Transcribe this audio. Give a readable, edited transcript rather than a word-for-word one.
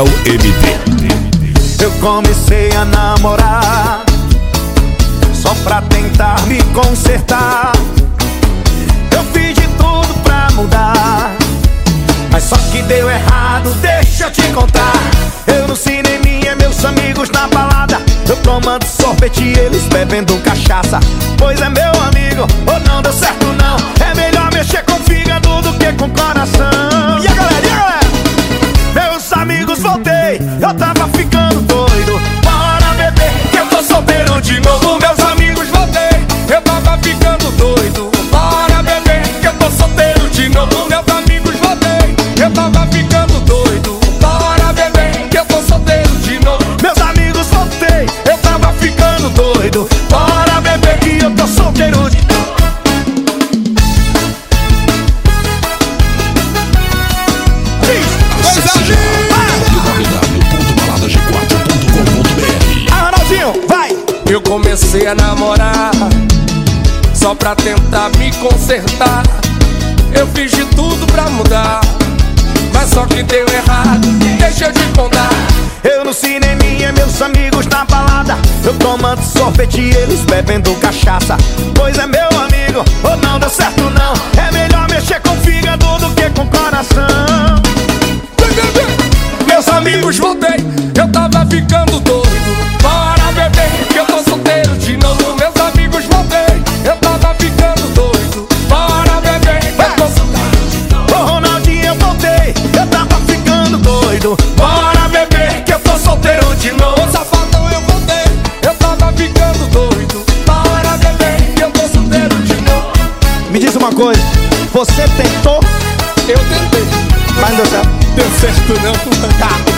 Léo MD. Eu comecei a namorar só pra tentar me consertar. Eu fiz de tudo pra mudar, mas só que deu errado, deixa eu te contar. Eu no cineminha, meus amigos na balada, eu tomando sorvete e eles bebendo cachaça. Pois é, meu amigo, ou não deu certo não. É melhor mexer com o fígado do que com o coração. E a galera, meus amigos, voltei, eu tava ficando doido. Bora beber, que eu tô solteiro de novo. Meus amigos, voltei, eu tava ficando doido. Bora beber, que eu tô solteiro de novo. Meus amigos, voltei, eu tava ficando doido. Bora beber, que eu tô solteiro de novo. Meus amigos, voltei, eu tava ficando doido. Bora beber, que eu tô solteiro de novo. Eu comecei a namorar só pra tentar me consertar. Eu fiz de tudo pra mudar, mas só que deu errado, deixa eu te contar. Eu no cineminha, meus amigos na balada, eu tomando sorvete e eles bebendo cachaça. Pois é, meu amigo, ou não deu certo não. É melhor mexer com o fígado do que com o coração. Meus amigos, voltei, eu tava ficando doido. Bora beber, que eu tô solteiro de novo. Meus amigos, voltei, eu tava ficando doido. Bora beber, que eu tô solteiro de novo. Ô Ronaldinho, eu voltei, eu tava ficando doido. Bora beber, que eu tô solteiro de novo. Safadão, eu voltei, eu tava ficando doido. Bora beber, que eu tô solteiro de novo. Me diz uma coisa, você tentou? Eu tentei, Mas não deu certo. deu certo não. Tá.